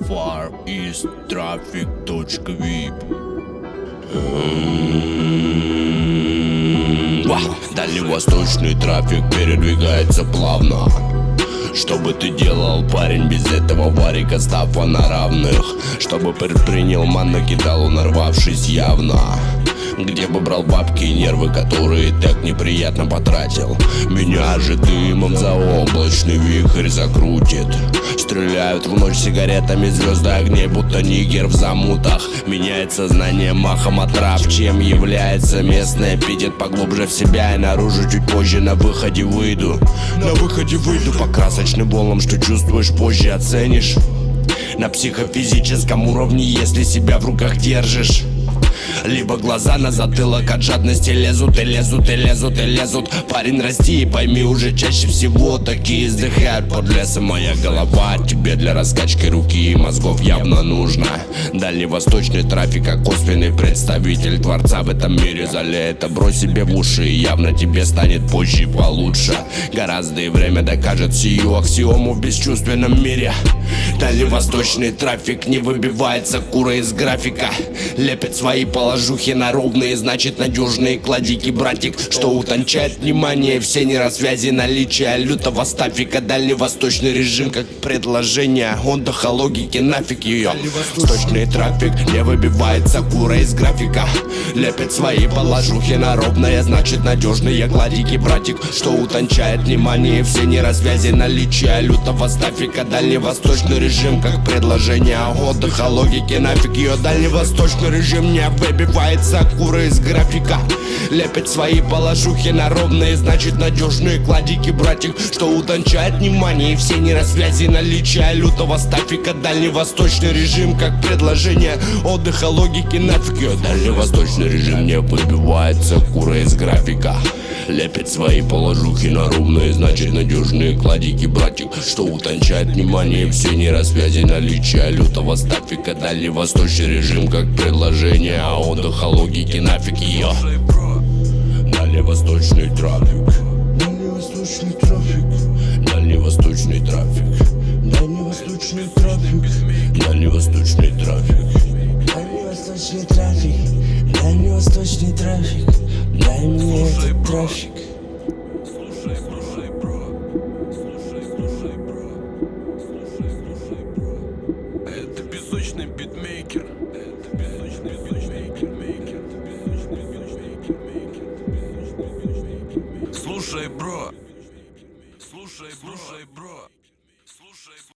Far East Traffic.VIP. Дальневосточный трафик передвигается плавно. Что бы ты делал, парень, без этого варика, став на равных? Что бы предпринял ман, накидал, нарвавшись явно? Где бы брал бабки и нервы, которые так неприятно потратил? Меня же дымом заоблачный вихрь закрутит. Стреляют в ночь сигаретами звезды огней, будто нигер в замутах. Меняет сознание махом от трав, чем является местный аппетит. Поглубже в себя и наружу чуть позже на выходе выйду. На выходе выйду по красочным волнам, что чувствуешь, позже оценишь. На психофизическом уровне, если себя в руках держишь. Либо глаза на затылок от жадности лезут и лезут и лезут и лезут. Парень, расти и пойми, уже чаще всего такие издыхают под лесом. Моя голова тебе для раскачки руки и мозгов явно нужна. Дальневосточный трафик, как косвенный представитель творца в этом мире, залей это, брось себе в уши, и явно тебе станет позже получше. Гораздо и время докажет сию аксиому в бесчувственном мире. Дальневосточный трафик не выбивается кура из графика. Лепит свои положухи на ровные, значит надежные кладики, братик. Что утончает внимание, все нейросвязи, наличие лютого стафика. Дальневосточный режим как предложение, отдыха, логики, нафиг ее. Дальневосточный трафик не выбивается кура из графика. Лепит свои положухи на ровные, значит надежные кладики, братик. Что утончает внимание, все нейросвязи, наличие лютого стафика. Дальневосточный режим как предложение, отдыха, логики, нафиг ее. Дальневосточный режим не выбивается кура из графика. Лепит свои положухи на ровные, значит надежные кладики, братик. Что утончает внимание и все нейросвязи, наличие лютого стафика. Дальневосточный режим как предложение, отдыха, логики, нафиг ее. Дальневосточный режим не выбивается кура из графика. Лепит свои положухи на ровные, значит надежные кладики, братик. Что утончает внимание и все нейросвязи, наличие лютого стафика. Дальневосточный режим как предложение, а отдыха, логики, нафиг ее. Дальневосточный трафик. Дальневосточный трафик. Дальневосточный трафик. Дальневосточный трафик. Дальневосточный трафик. Дальневосточный трафик. Дальневосточный трафик. Дай мне этот трафик. Это песочный битмейкер. Это песочный битмейкер. Слушай, бро. Слушай, бро.